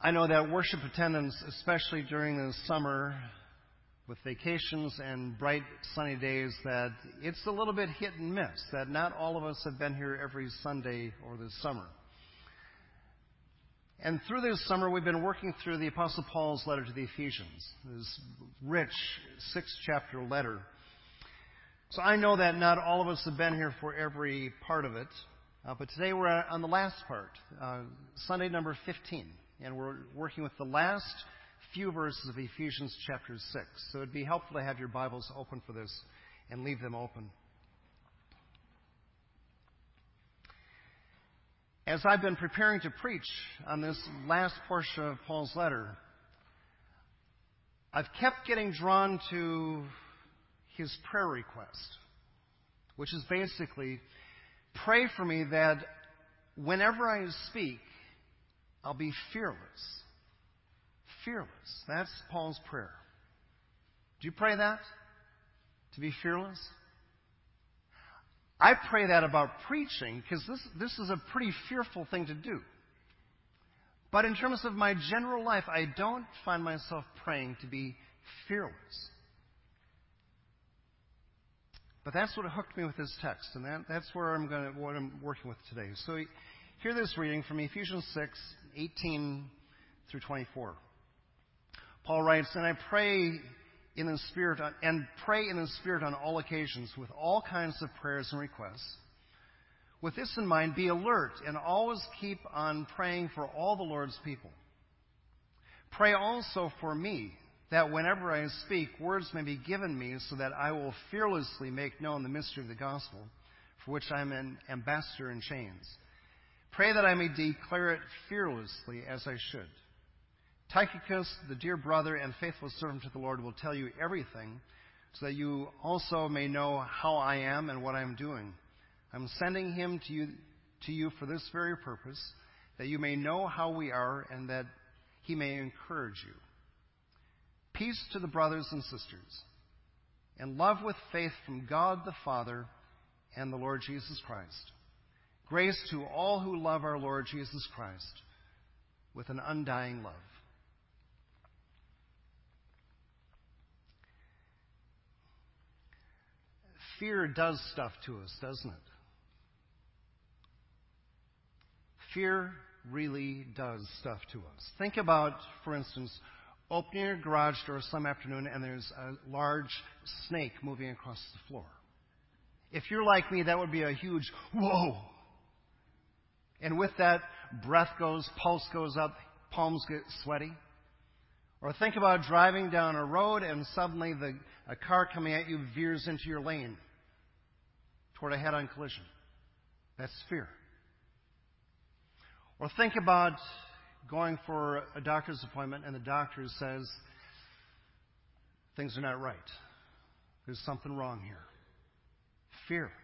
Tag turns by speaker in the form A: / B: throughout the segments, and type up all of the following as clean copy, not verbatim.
A: I know that worship attendance, especially during the summer with vacations and bright sunny days, that it's a little bit hit and miss, that not all of us have been here every Sunday or this summer. And through this summer, we've been working through the Apostle Paul's letter to the Ephesians, this rich 6-chapter letter. So I know that not all of us have been here for every part of it, but today we're on the last part, Sunday number 15, and we're working with the last few verses of Ephesians chapter 6. So it'd be helpful to have your Bibles open for this and leave them open. As I've been preparing to preach on this last portion of Paul's letter, I've kept getting drawn to his prayer request, which is basically, pray for me that whenever I speak, I'll be fearless. Fearless. That's Paul's prayer. Do you pray that? To be fearless? I pray that about preaching because this is a pretty fearful thing to do. But in terms of my general life, I don't find myself praying to be fearless. But that's what hooked me with this text, and that's where what I'm working with today. So hear this reading from Ephesians 6:18 through 24. Paul writes, "And I pray in the Spirit on all occasions with all kinds of prayers and requests. With this in mind, be alert and always keep on praying for all the Lord's people. Pray also for me, that whenever I speak, words may be given me so that I will fearlessly make known the mystery of the gospel, for which I am an ambassador in chains. Pray that I may declare it fearlessly as I should. Tychicus, the dear brother and faithful servant to the Lord, will tell you everything, so that you also may know how I am and what I am doing. I'm sending him to you for this very purpose, that you may know how we are and that he may encourage you. Peace to the brothers and sisters, and love with faith from God the Father and the Lord Jesus Christ. Grace to all who love our Lord Jesus Christ with an undying love." Fear does stuff to us, doesn't it? Fear really does stuff to us. Think about, for instance, opening your garage door some afternoon and there's a large snake moving across the floor. If you're like me, that would be a huge whoa. And with that, breath goes, pulse goes up, palms get sweaty. Or think about driving down a road and suddenly a car coming at you veers into your lane toward a head-on collision. That's fear. Or think about going for a doctor's appointment and the doctor says, things are not right. There's something wrong here. Fear.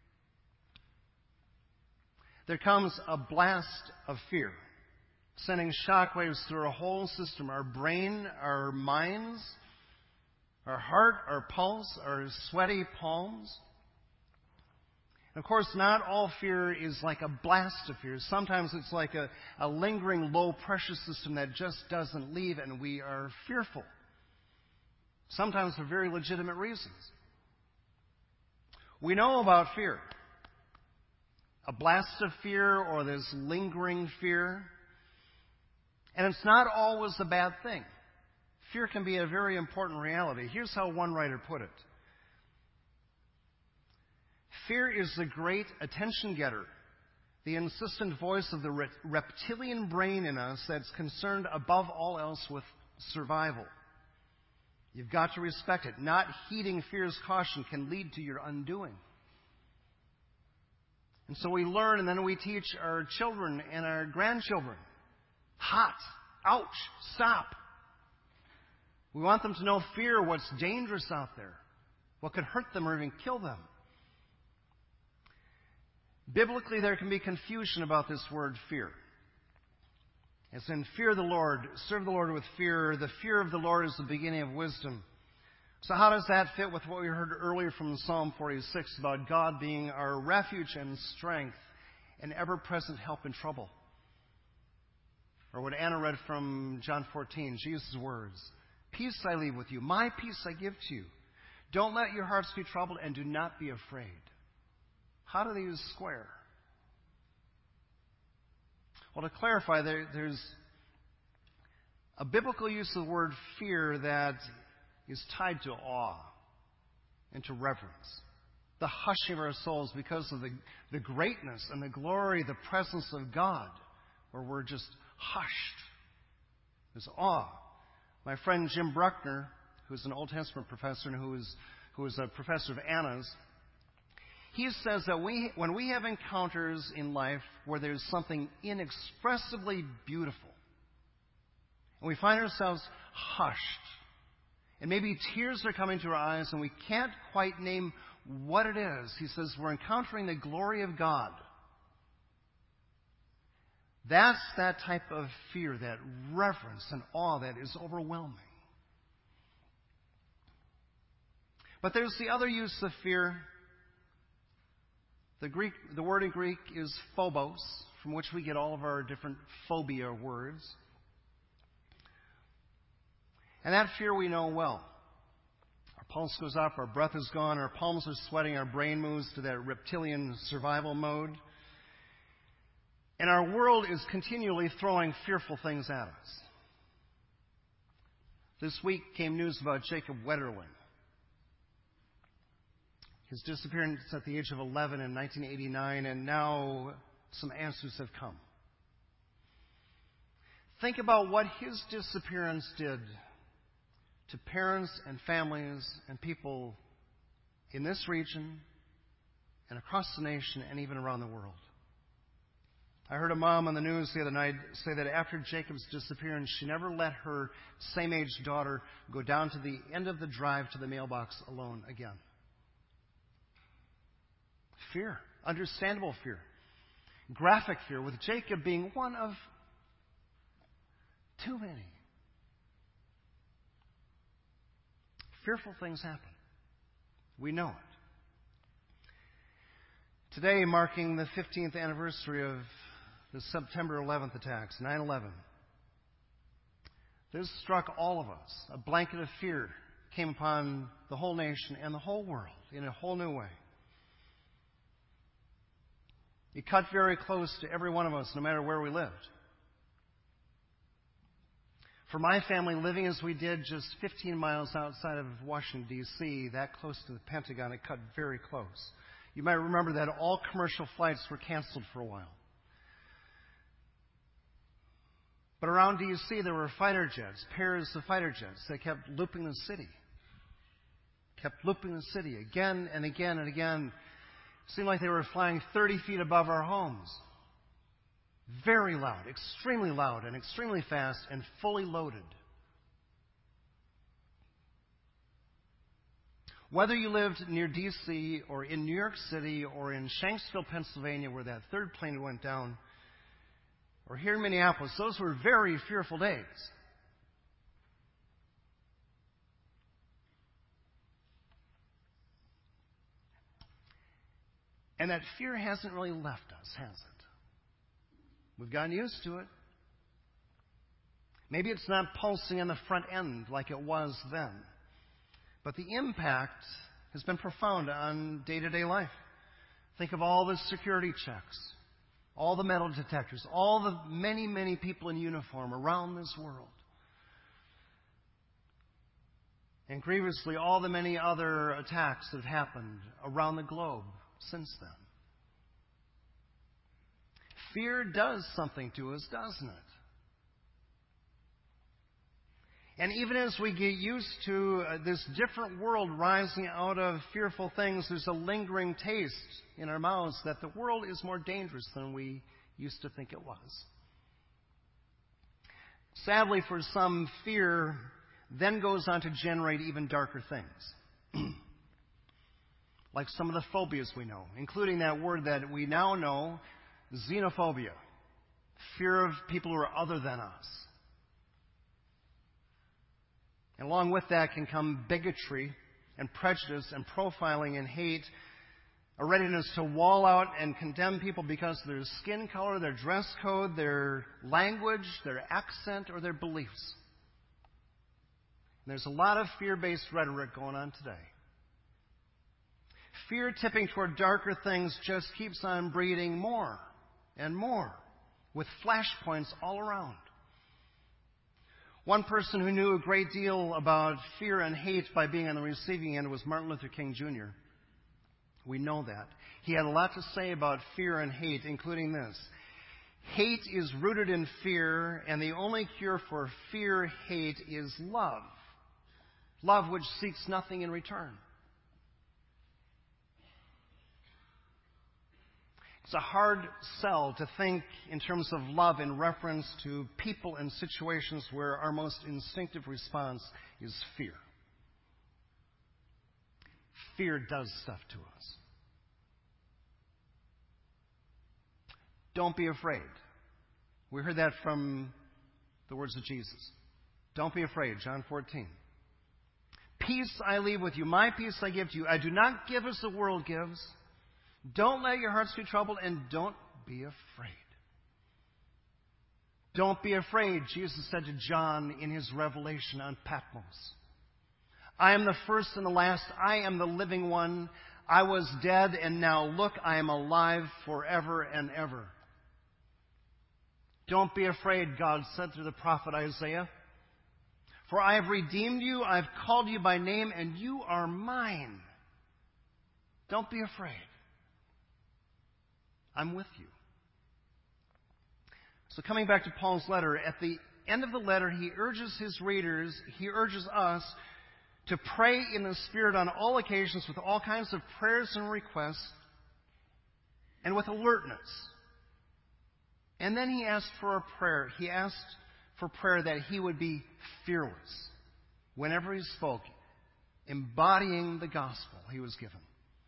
A: There comes a blast of fear, sending shockwaves through our whole system, our brain, our minds, our heart, our pulse, our sweaty palms. And of course, not all fear is like a blast of fear. Sometimes it's like a lingering low-pressure system that just doesn't leave, and we are fearful. Sometimes for very legitimate reasons. We know about fear. A blast of fear or this lingering fear. And it's not always a bad thing. Fear can be a very important reality. Here's how one writer put it. Fear is the great attention getter, the insistent voice of the reptilian brain in us that's concerned above all else with survival. You've got to respect it. Not heeding fear's caution can lead to your undoing. And so we learn and then we teach our children and our grandchildren. Hot. Ouch. Stop. We want them to know fear, what's dangerous out there, what could hurt them or even kill them. Biblically, there can be confusion about this word fear. As in, fear the Lord, serve the Lord with fear. The fear of the Lord is the beginning of wisdom. So how does that fit with what we heard earlier from Psalm 46 about God being our refuge and strength and ever-present help in trouble? Or what Anna read from John 14, Jesus' words, "Peace I leave with you, my peace I give to you. Don't let your hearts be troubled and do not be afraid." How do these square? Well, to clarify, there's a biblical use of the word fear that is tied to awe and to reverence. The hushing of our souls because of the greatness and the glory, the presence of God, where we're just hushed. There's awe. My friend Jim Bruckner, who's an Old Testament professor and who is a professor of Anna's, he says that when we have encounters in life where there's something inexpressibly beautiful, and we find ourselves hushed, and maybe tears are coming to our eyes and we can't quite name what it is, he says we're encountering the glory of God. That's that type of fear, that reverence and awe that is overwhelming. But there's the other use of fear. The word in Greek is phobos, from which we get all of our different phobia words. And that fear we know well. Our pulse goes up, our breath is gone, our palms are sweating, our brain moves to that reptilian survival mode. And our world is continually throwing fearful things at us. This week came news about Jacob Wetterling. His disappearance at the age of 11 in 1989, and now some answers have come. Think about what his disappearance did to parents and families and people in this region and across the nation and even around the world. I heard a mom on the news the other night say that after Jacob's disappearance, she never let her same-age daughter go down to the end of the drive to the mailbox alone again. Fear, understandable fear, graphic fear, with Jacob being one of too many. Fearful things happen. We know it. Today, marking the 15th anniversary of the September 11th attacks, 9/11, this struck all of us. A blanket of fear came upon the whole nation and the whole world in a whole new way. It cut very close to every one of us, no matter where we lived. For my family, living as we did just 15 miles outside of Washington, D.C., that close to the Pentagon, it cut very close. You might remember that all commercial flights were canceled for a while. But around D.C., there were fighter jets, pairs of fighter jets that kept looping the city. Again and again and again. It seemed like they were flying 30 feet above our homes. Very loud, and extremely fast, and fully loaded. Whether you lived near D.C. or in New York City or in Shanksville, Pennsylvania, where that third plane went down, or here in Minneapolis, those were very fearful days. And that fear hasn't really left us, has it? We've gotten used to it. Maybe it's not pulsing in the front end like it was then. But the impact has been profound on day-to-day life. Think of all the security checks, all the metal detectors, all the many, many people in uniform around this world. And grievously, all the many other attacks that have happened around the globe since then. Fear does something to us, doesn't it? And even as we get used to this different world rising out of fearful things, there's a lingering taste in our mouths that the world is more dangerous than we used to think it was. Sadly, for some, fear then goes on to generate even darker things. Like some of the phobias we know, including that word that we now know, xenophobia. Fear of people who are other than us. And along with that can come bigotry and prejudice and profiling and hate a readiness to wall out and condemn people because of their skin color, their dress code, their language, their accent, or their beliefs. And there's a lot of fear-based rhetoric going on today. Fear tipping toward darker things just keeps on breeding more and more, with flashpoints all around. One person who knew a great deal about fear and hate by being on the receiving end was Martin Luther King Jr. We know that. He had a lot to say about fear and hate, including this. Hate is rooted in fear, and the only cure for fear-hate is love. Love which seeks nothing in return. It's a hard sell to think in terms of love in reference to people and situations where our most instinctive response is fear. Fear does stuff to us. Don't be afraid. We heard that from the words of Jesus. Don't be afraid, John 14. Peace I leave with you. My peace I give to you. I do not give as the world gives. Don't let your hearts be troubled, and don't be afraid. Don't be afraid, Jesus said to John in his revelation on Patmos. I am the first and the last. I am the living one. I was dead, and now look, I am alive forever and ever. Don't be afraid, God said through the prophet Isaiah. For I have redeemed you, I have called you by name, and you are mine. Don't be afraid. I'm with you. So coming back to Paul's letter, at the end of the letter, he urges his readers, he urges us to pray in the Spirit on all occasions with all kinds of prayers and requests and with alertness. And then he asked for a prayer. He asked for prayer that he would be fearless whenever he spoke, embodying the gospel he was given.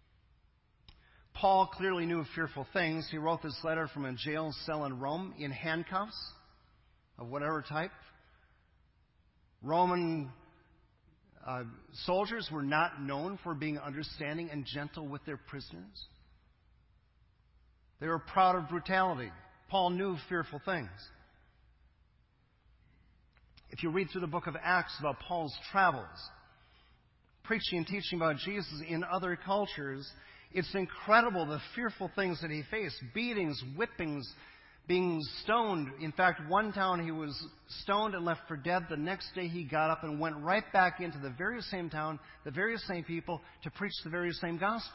A: Paul clearly knew of fearful things. He wrote this letter from a jail cell in Rome in handcuffs of whatever type. Roman soldiers were not known for being understanding and gentle with their prisoners. They were proud of brutality. Paul knew fearful things. If you read through the book of Acts about Paul's travels, preaching and teaching about Jesus in other cultures, it's incredible the fearful things that he faced. Beatings, whippings, being stoned. In fact, one town he was stoned and left for dead. The next day he got up and went right back into the very same town, the very same people, to preach the very same gospel.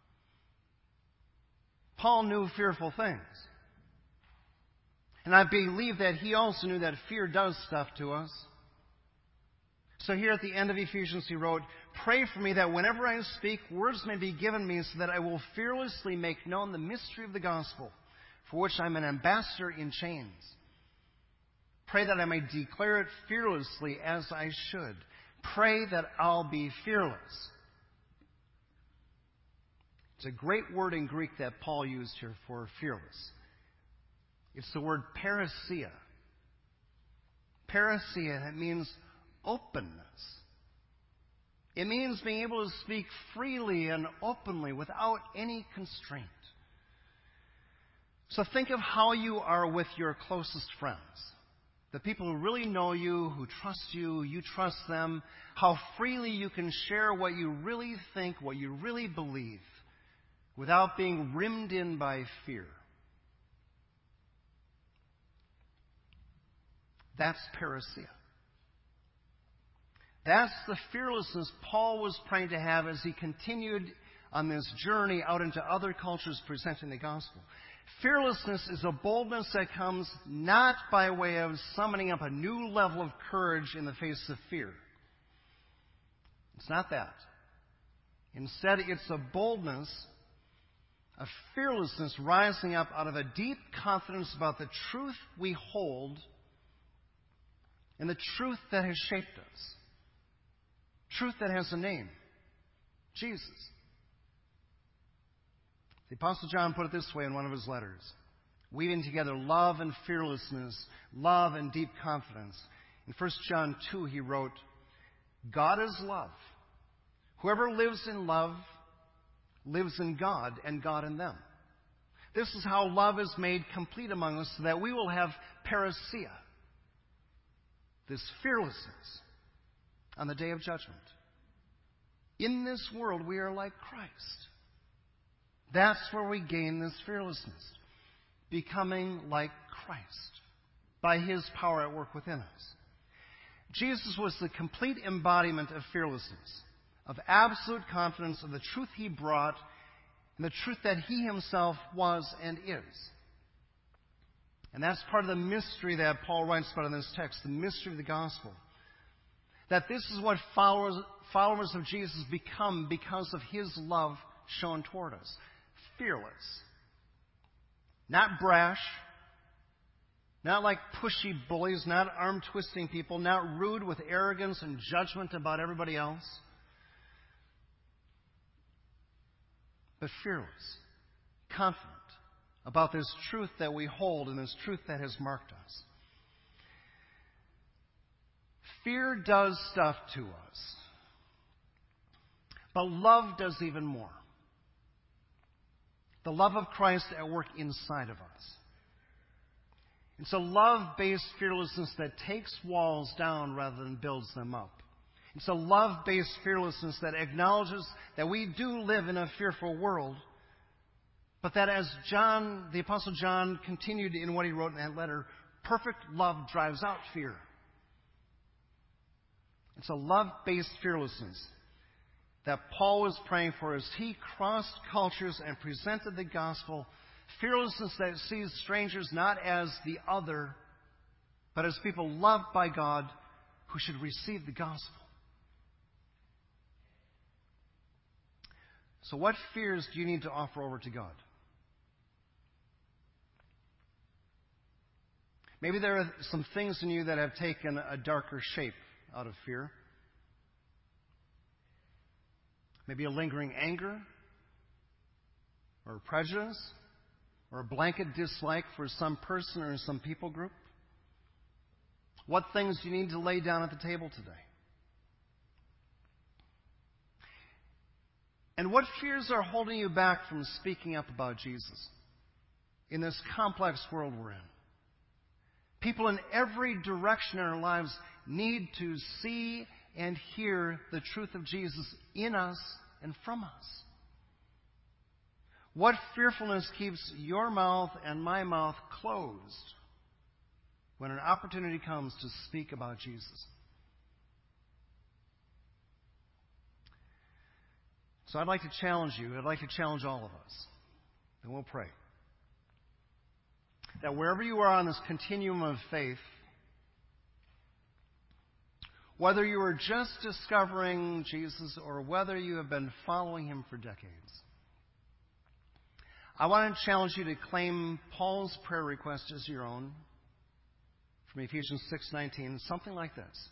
A: Paul knew fearful things. And I believe that he also knew that fear does stuff to us. So here at the end of Ephesians he wrote, pray for me that whenever I speak, words may be given me so that I will fearlessly make known the mystery of the gospel, for which I'm an ambassador in chains. Pray that I may declare it fearlessly as I should. Pray that I'll be fearless. It's a great word in Greek that Paul used here for fearless. It's the word parousia. Parousia, it means openness. It means being able to speak freely and openly without any constraint. So think of how you are with your closest friends. The people who really know you, who trust you, you trust them. How freely you can share what you really think, what you really believe, without being rimmed in by fear. That's parousia. That's the fearlessness Paul was praying to have as he continued on this journey out into other cultures presenting the gospel. Fearlessness is a boldness that comes not by way of summoning up a new level of courage in the face of fear. It's not that. Instead, it's a boldness, a fearlessness rising up out of a deep confidence about the truth we hold and the truth that has shaped us. Truth that has a name. Jesus. The Apostle John put it this way in one of his letters. Weaving together love and fearlessness, love and deep confidence. In 1 John 2 he wrote, God is love. Whoever lives in love lives in God and God in them. This is how love is made complete among us, so that we will have parousia, this fearlessness, on the day of judgment. In this world, we are like Christ. That's where we gain this fearlessness, becoming like Christ by His power at work within us. Jesus was the complete embodiment of fearlessness, of absolute confidence of the truth He brought and the truth that He Himself was and is. And that's part of the mystery that Paul writes about in this text, the mystery of the gospel. That this is what followers of Jesus become because of His love shown toward us. Fearless. Not brash. Not like pushy bullies. Not arm-twisting people. Not rude with arrogance and judgment about everybody else. But fearless. Confident about this truth that we hold and this truth that has marked us. Fear does stuff to us. But love does even more. The love of Christ at work inside of us. It's a love-based fearlessness that takes walls down rather than builds them up. It's a love-based fearlessness that acknowledges that we do live in a fearful world, but that as the Apostle John continued in what he wrote in that letter, perfect love drives out fear. It's a love-based fearlessness that Paul was praying for as he crossed cultures and presented the gospel. Fearlessness that sees strangers not as the other, but as people loved by God who should receive the gospel. So what fears do you need to offer over to God? Maybe there are some things in you that have taken a darker shape out of fear. Maybe a lingering anger, or a prejudice, or a blanket dislike for some person or some people group. What things do you need to lay down at the table today? And what fears are holding you back from speaking up about Jesus in this complex world we're in? People in every direction in our lives need to see and hear the truth of Jesus in us and from us. What fearfulness keeps your mouth and my mouth closed when an opportunity comes to speak about Jesus? So I'd like to challenge you. I'd like to challenge all of us. And we'll pray. That wherever you are on this continuum of faith, whether you are just discovering Jesus or whether you have been following Him for decades, I want to challenge you to claim Paul's prayer request as your own from Ephesians 6:19, something like this.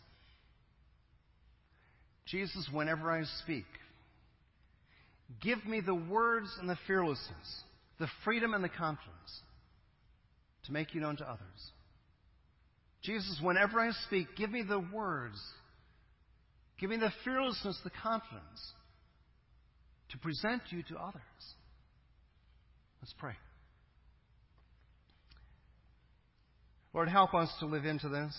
A: Jesus, whenever I speak, give me the words and the fearlessness, the freedom and the confidence to make you known to others. Jesus, whenever I speak, give me the words, give me the fearlessness, the confidence to present you to others. Let's pray. Lord, help us to live into this.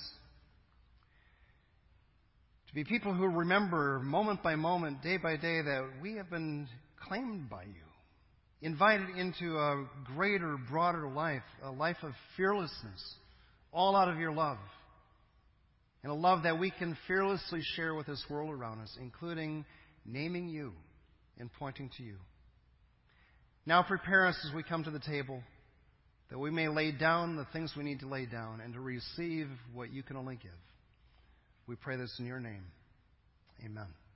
A: To be people who remember moment by moment, day by day, that we have been claimed by you, invited into a greater, broader life, a life of fearlessness, all out of your love, and a love that we can fearlessly share with this world around us, including naming you and pointing to you. Now prepare us as we come to the table, that we may lay down the things we need to lay down and to receive what you can only give. We pray this in your name. Amen.